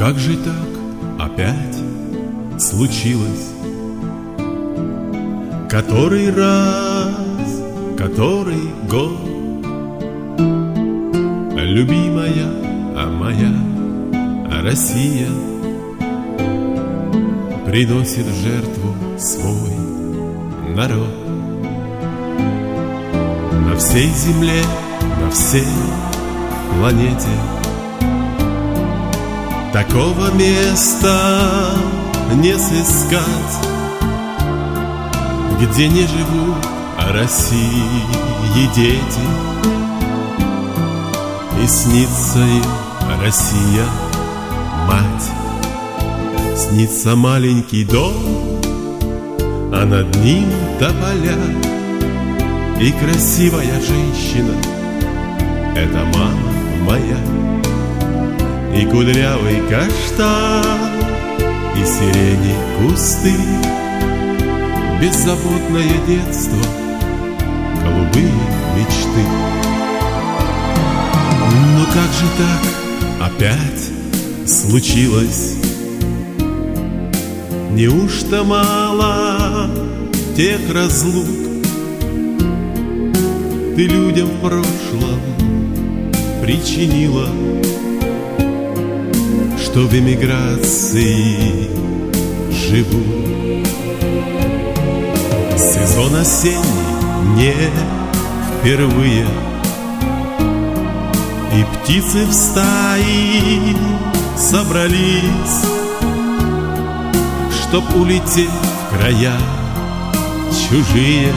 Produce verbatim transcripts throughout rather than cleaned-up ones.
как же так опять случилось? Который раз, который год, любимая, а моя Россия приносит в жертву свой народ. На всей земле, на всей планете такого места не сыскать, где не живут России дети, и снится им Россия мать. Снится маленький дом, а над ним тополя, и красивая женщина — это мама моя. И кудрявый каштан, и сирени кусты, беззаботное детство, голубые мечты. Ну как же так опять случилось? Неужто мало тех разлук ты людям в прошлом причинила, что в эмиграции живут? Сезон осенний не впервые, и птицы в стаи собрались, чтоб улететь в края чужие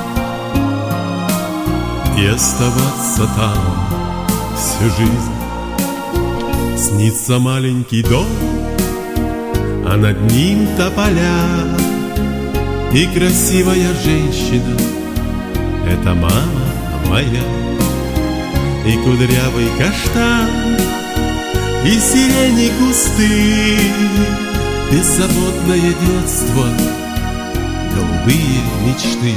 и оставаться там всю жизнь. Снится маленький дом, а над ним тополя, и красивая женщина — это мама моя. И кудрявый каштан, и сирени кусты, беззаботное детство, голубые мечты.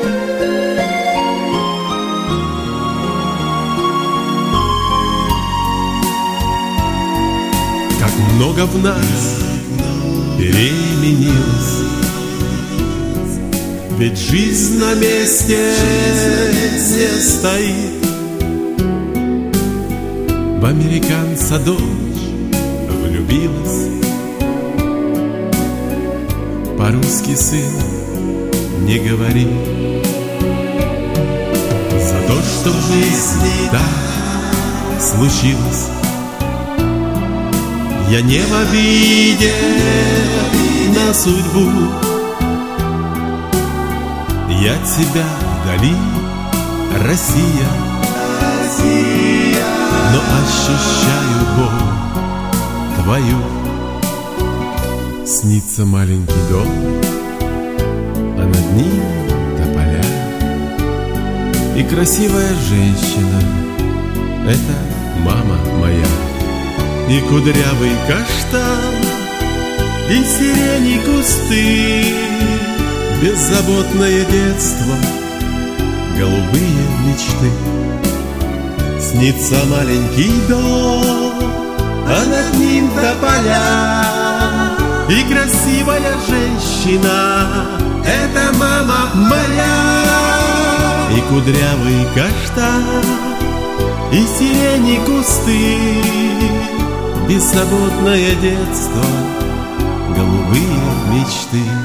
Как много в нас переменилось, ведь жизнь на месте не стоит. В американца дочь влюбилась, по-русски сын не говорит. За то, что в жизни так случилось, я не в обиде на судьбу. Я тебя вдали, Россия, Россия, но ощущаю боль твою. Снится маленький дом, а над ним тополя, и красивая женщина — это мама моя. И кудрявый каштан, и сирени кусты, беззаботное детство, голубые мечты. Снится маленький дом, а над ним тополя, и красивая женщина — это мама моя. И кудрявый каштан, и сирени кусты, беззаботное детство, голубые мечты.